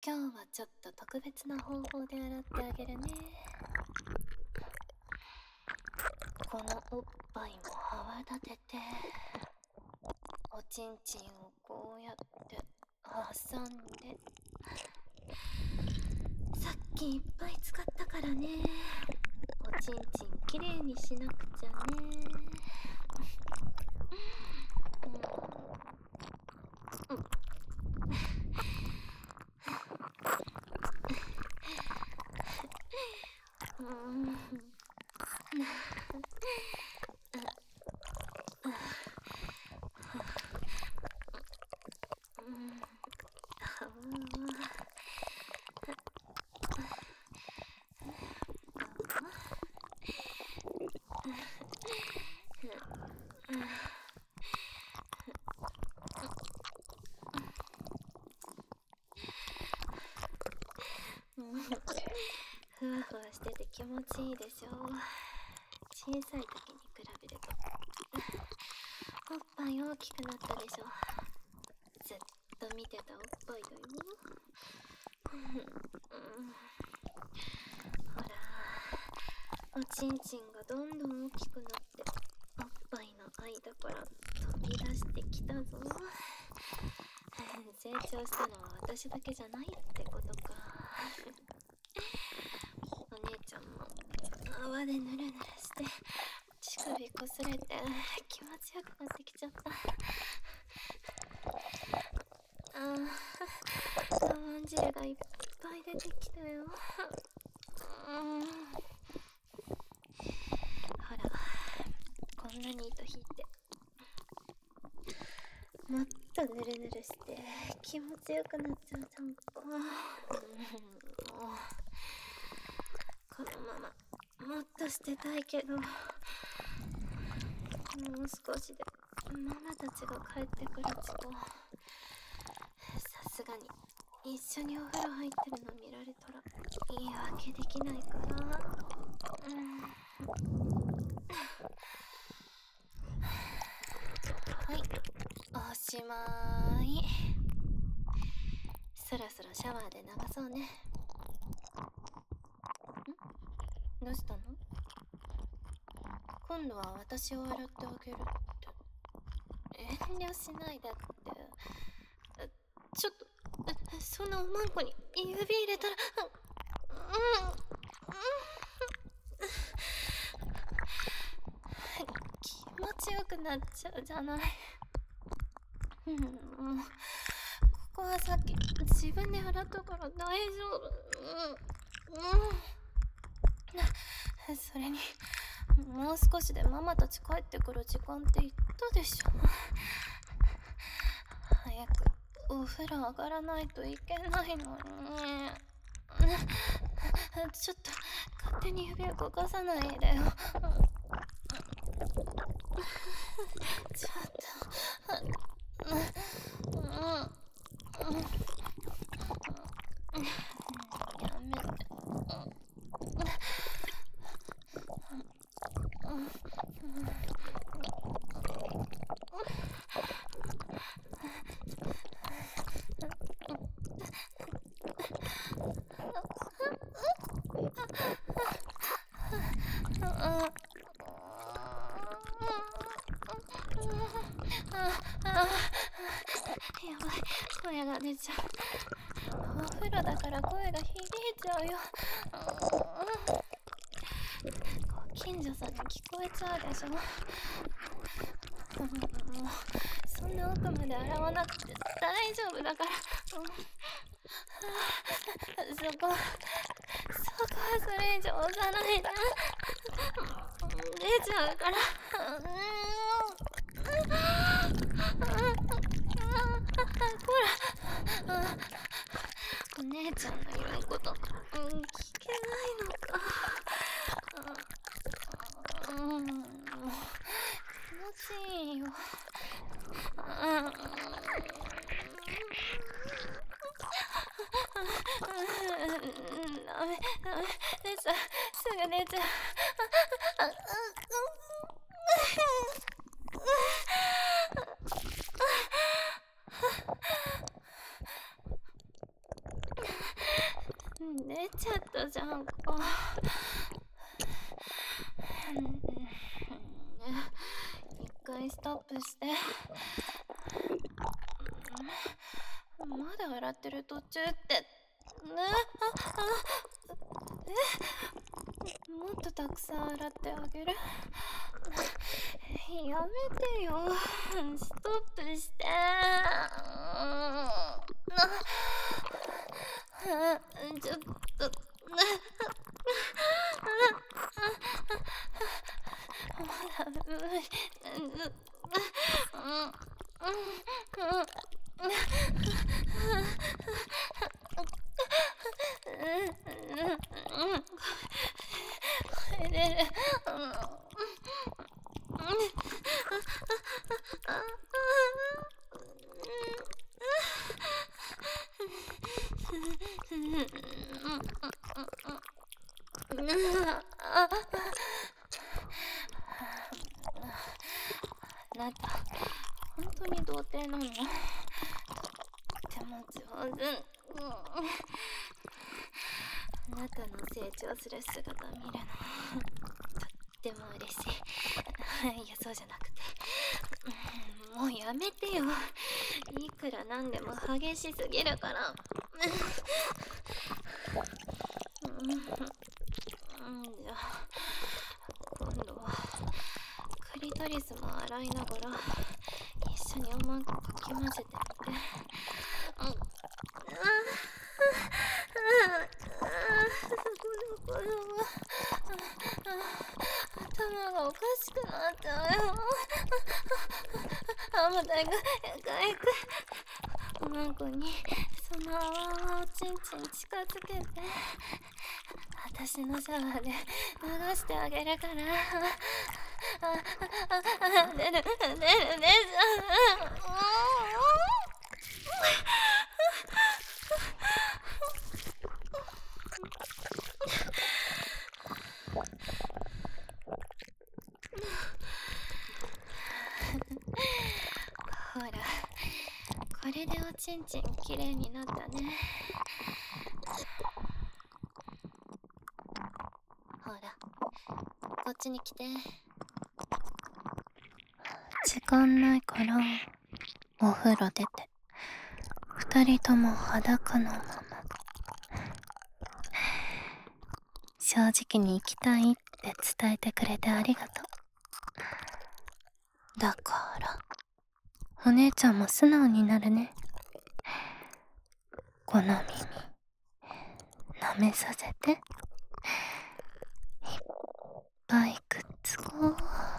今日はちょっと特別な方法で洗ってあげるね。このおっぱいも泡立てて、おちんちんをこうやって挟んで、さっきいっぱい使ったからね。おちんちんきれいにしなくちゃね。ふわふわしてて気持ちいいでしょ。小さい時に比べるとおっぱい大きくなったでしょ。ずっと見てたおっぱいだよ。ほら、おちんちんがどんどん大きくなっておっぱいの間から飛び出してきたぞ。成長したのは私だけじゃないってことか。お姉ちゃんも泡でぬるぬるして乳首こすれて気持ちよくなってきちゃった。我慢汁がいっぱい出てきたよ。ほら、こんなに糸引いてもっとぬるぬるして気持ちよくなっちゃうじゃんか。このままもっとしてたいけど、もう少しでママたちが帰ってくる時間。さすがに一緒にお風呂入ってるの見られたら言い訳できないから。はい、おしまい。そろそろシャワーで流そうね。どうしたの？今度は私を洗ってあげるって。遠慮しないでって。ちょっと、そんなおまんこに指入れたら、気持ちよくなっちゃうじゃない。もうここはさっき自分で洗ったから大丈夫。それにもう少しでママたち帰ってくる時間って言ったでしょ。早くお風呂上がらないといけないのに。ちょっと勝手に指を動かさないでよ。ちょっとやめて。やばい、声が出ちゃう。お風呂だから声が響いちゃうよ。近所さんに聞こえちゃうでしょ。もうそんな奥まで洗わなくて大丈夫だから。そこはそれ以上押さないで。出ちゃうから。ほら、お姉ちゃんの言うこと聞けないのか。気持ちいいよ。ダメ、出ちゃう、すぐ出ちゃう。 出ちゃったじゃんか。一回ストップして。まだ洗ってる途中って。もっとたくさん洗ってあげる。やめてよ。ストップして。ちょっと。まだ無理。帰れる。あなた、本当に童貞なの？とっても上手。あなたの成長する姿見るのとっても嬉しい。いや、そうじゃなくて、もうやめてよ。いくらなんでも激しすぎるから。じゃあ今度はクリトリスも洗いながら一緒におまんこかき混ぜてみて。頭がおかしくなっちゃうよ。また行く。おまんこにその泡をちんちん近づけて、私のシャワーで流してあげるから。出る。ほら、これでおちんちんきれいになったね。ほら、こっちに来て。時間ないからお風呂出て、二人とも裸のまま。正直に行きたいって伝えてくれてありがとう。だからお姉ちゃんも素直になるね。この耳舐めさせて。いっぱいくっつこう。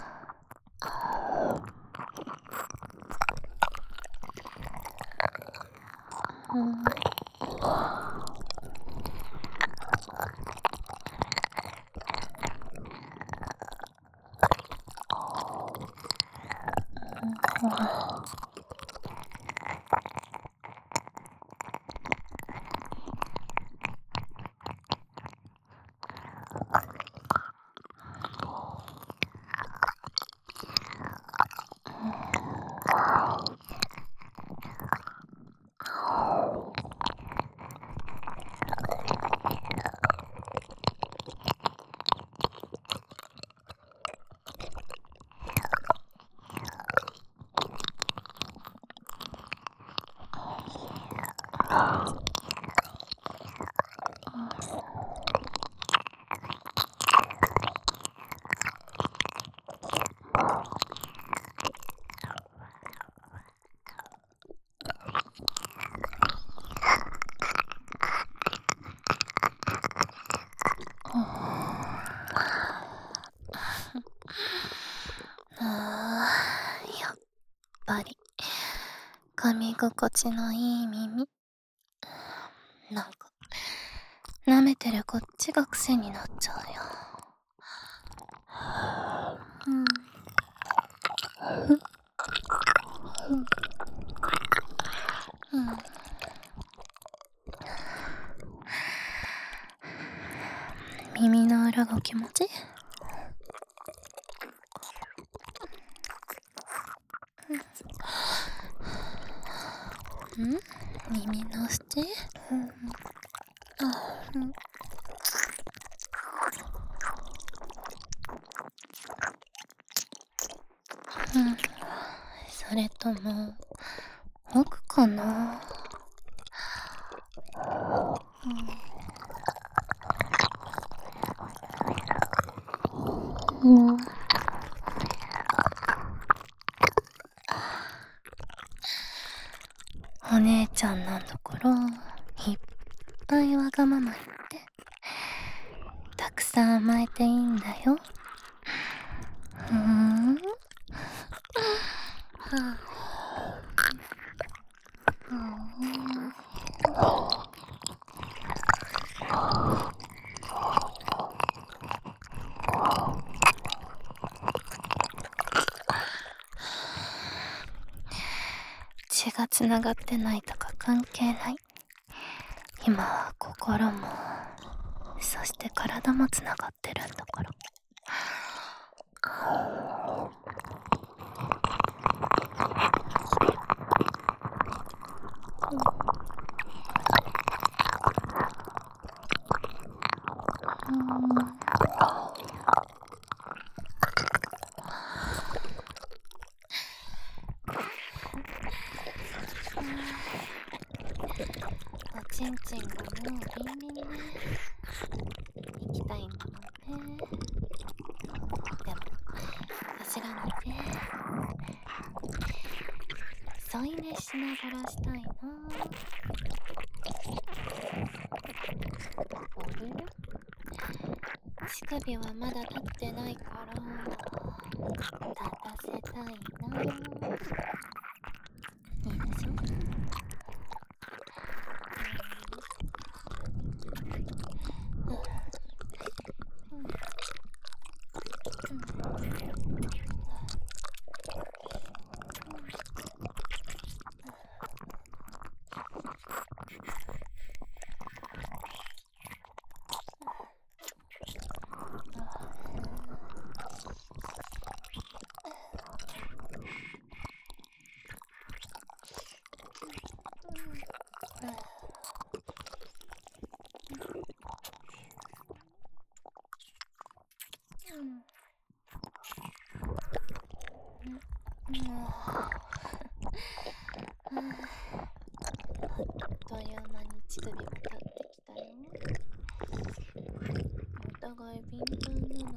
やっぱり噛み心地のいい耳。なんか舐めてるこっちが癖になっちゃうよ。耳の裏が気持ちいい。耳の縁？ それとも奥かな。お姉ちゃんなんだからいっぱいわがまま言ってたくさん甘えていいんだよ。血がつながってないとか関係ない。今は心もそして体もつながってるんだから。おちんちんがもうビンビンね。行きたいんだもんね。でも走らないで。添い寝しながらしたいな。乳首はまだ立ってないから立たせたいな。いいでしょ。あっという間に乳首も立ってきたよ。お互い敏感なのね。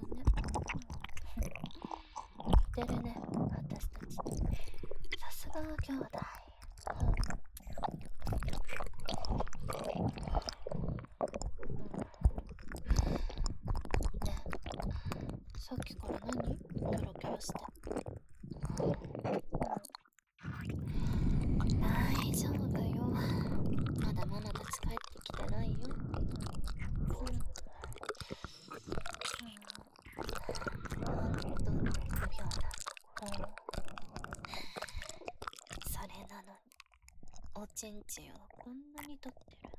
似てるね、私たち。さすが兄弟。ねえ、さっきから何キョロキョロして。大丈夫よ。まだママたち帰ってきてないよ。ほんと臆病なところ。それなのにおちんちんをこんなに取ってる。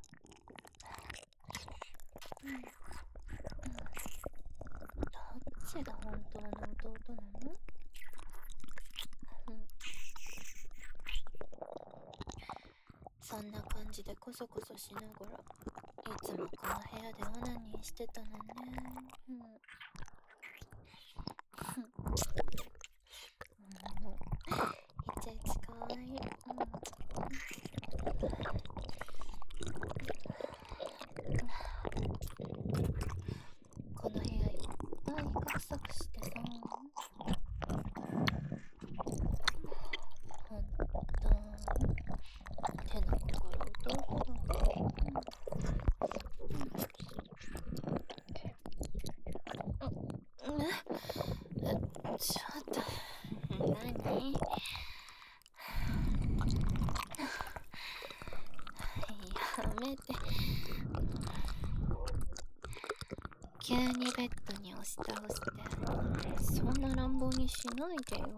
どっちが本当の弟なの？そんな感じでコソコソしながらいつもこの部屋でオナニーしてたのね。いちいちかわいい。この部屋いっぱい画策してさ、ほんと手のかかる弟だ。ちょっと何？やめて。急にベッドに押し倒してそんな乱暴にしないでよ。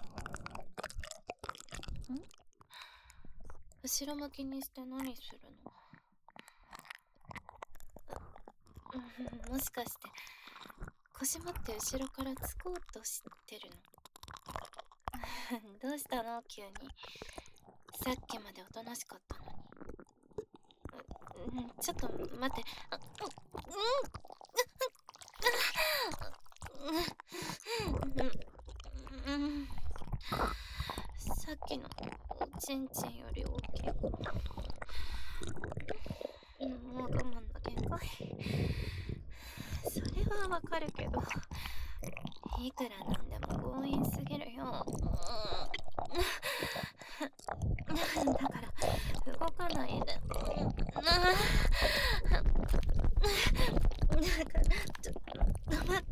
後ろ向きにして何するの？もしかして腰持って後ろからつこうとしてるの？どうしたの急に。さっきまでおとなしかったのに。 ちょっと待って。さっきのおちんちんより大きいかも。もう我慢の限界。それはわかるけど、いくらなんでも強引すぎるよ。だから動かないで。だからちょっと待って。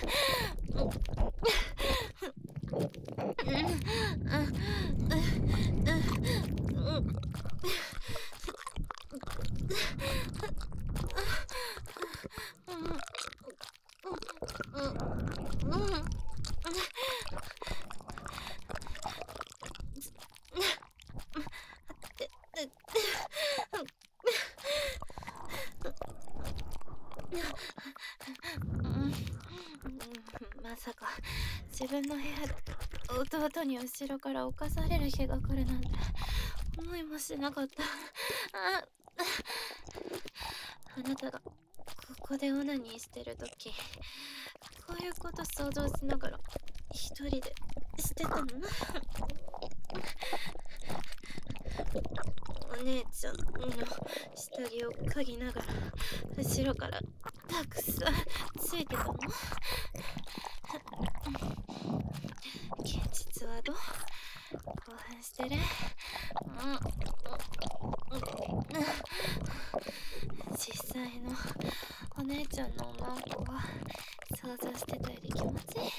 まさか自分の部屋で弟に後ろから侵される日が来るなんて思いもしなかった。あなたがここでオナニーしてるとき、こういうこと想像しながら一人でしてたの？お姉ちゃんの下着を嗅ぎながら後ろからたくさんついてたの？現実はどう？興奮してる？実際のお姉ちゃんのおまんこは想像してたより気持ちいい？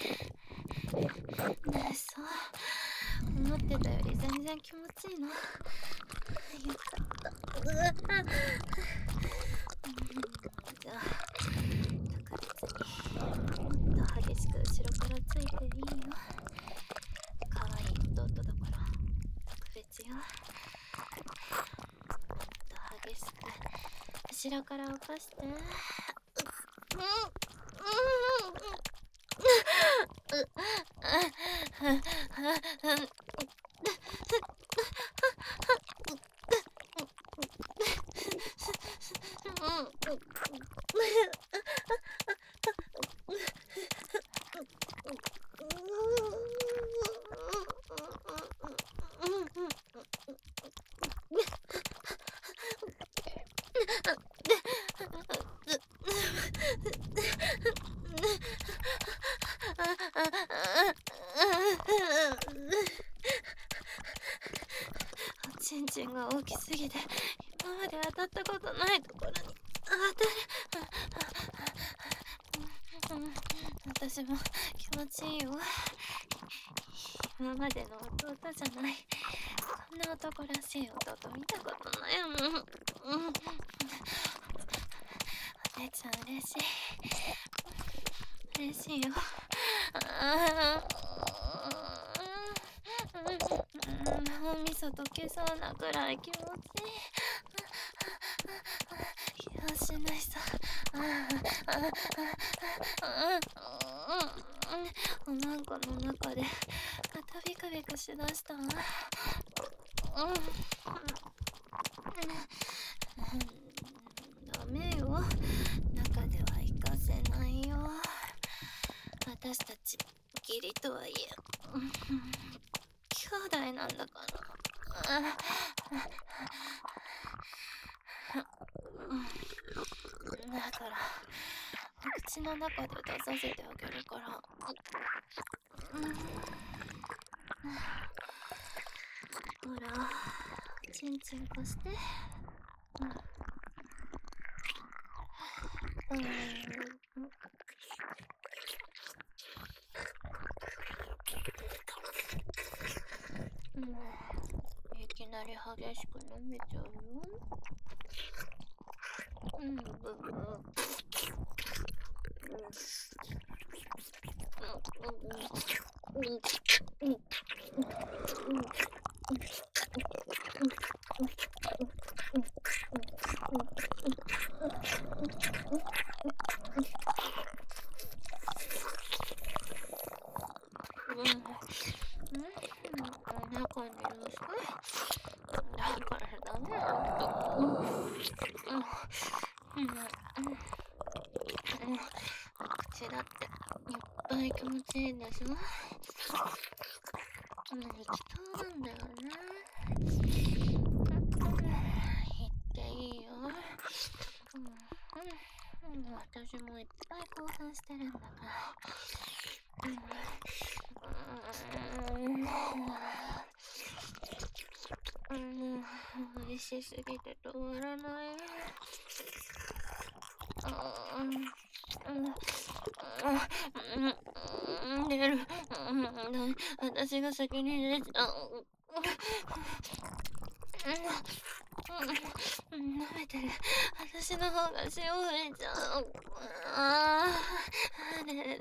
そう思ってたより全然気持ちいいの？よかった。じゃあ特別にもっと激しく後ろからついていいよ。可愛い弟だから特別よ。もっと激しく後ろから起こして。おちんちんが大きすぎて今まで当たったことないところに当たる。私も気持ちいいよ。今までの弟じゃない。こんな男らしい弟見たことないもん。お姉ちゃん嬉しい。嬉しいよ。脳みそ溶けそうなくらい気持ちいい。気がしないさ。おまんこの中でまたビクビクしだしたわ。ダメよ。中では行かせないよ。私たち義理とはいえ兄弟なんだから。だからお口の中で出させてあげるから。ほら、チンチンこして。いきなり激しく舐めちゃうよ。中にいるさ。だからダメなんだ。 口だっていっぱい気持ちいいんでしょ。適当なんだよね。言っていいよ。私もいっぱい興奮してるんだから。美味しすぎて止まらない。寝る。私が先に寝ちゃう。舐めてる。私の方が塩振れちゃう。寝る。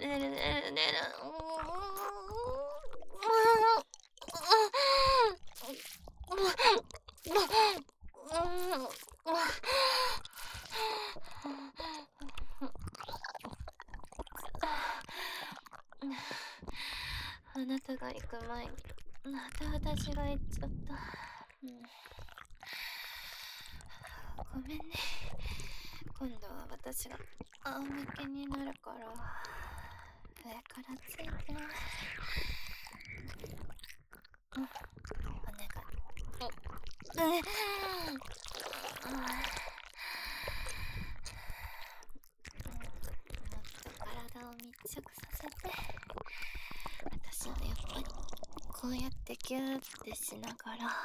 あなたが行く前にまた私が行っちゃった。ごめんね。今度は私が仰向けになるから上からついて。お願い。体を密着させて。私はやっぱりこうやってギューってしながら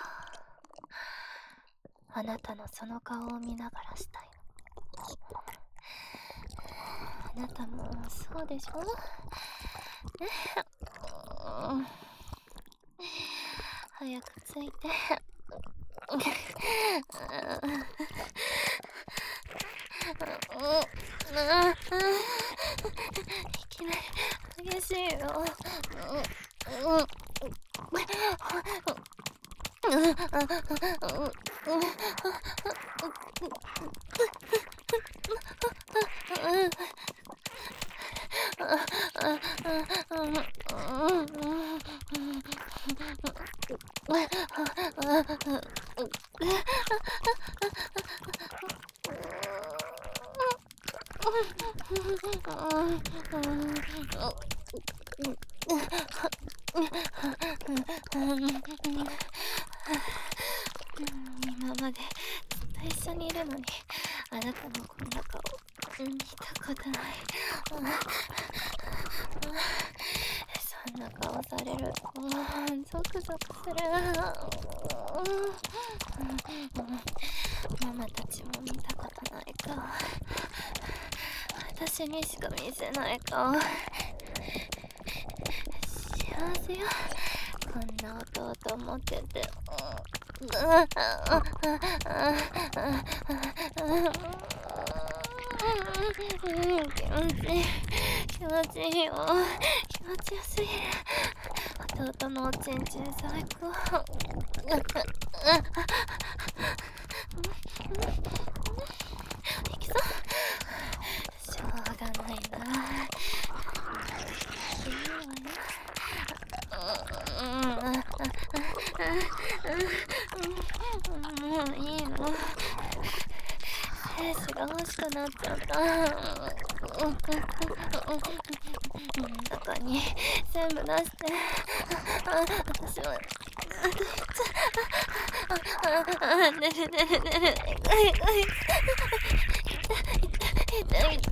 あなたのその顔を見ながらしたいの。あなたもそうでしょ。早くついて。いきなり激しいよ。今までずっと一緒にいるのにあなたのこんな顔見たことない。そんな顔されるとゾクゾクする。ママたちも見たことない顔、私にしか見せない顔。幸せよ、こんな弟持ってて。気持ちいいよ。気持ちよすぎる。弟のおちんちん最高。いきそう。しょうがないな。いいわよ。もういいの。精子が欲しくなっちゃった。中に全部出して。私は寝る。痛い。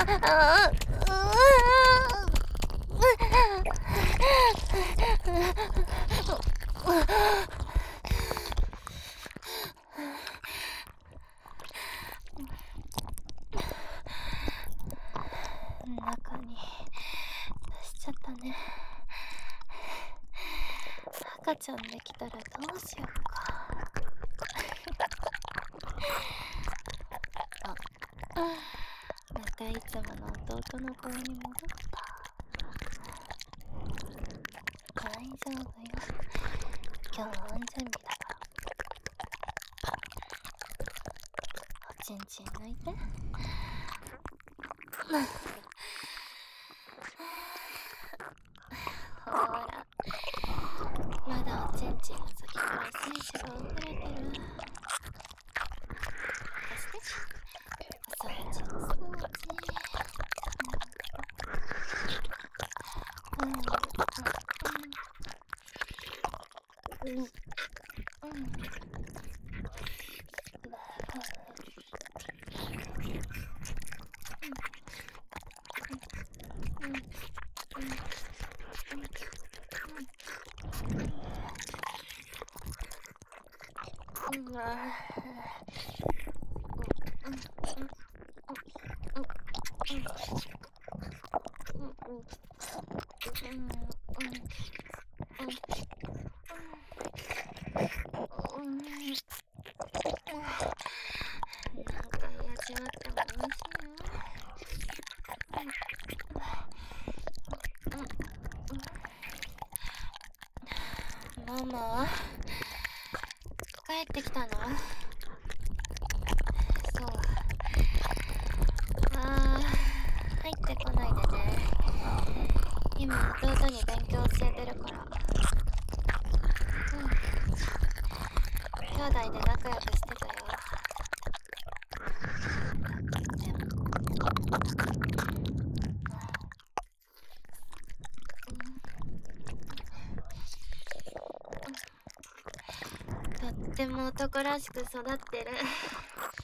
中に出しちゃったね。赤ちゃんできたらどうしようか。またいつもの弟の声に戻った。大丈夫よ、今日は安全日だから。おちんちん抜いて。ほら、まだおちんちんの先から精子が溢れてる。 ママ、帰ってきたの？そう。入ってこないでね。今弟に勉強教えてるから。兄弟で仲良くしてたよ。とっても男らしく育ってる。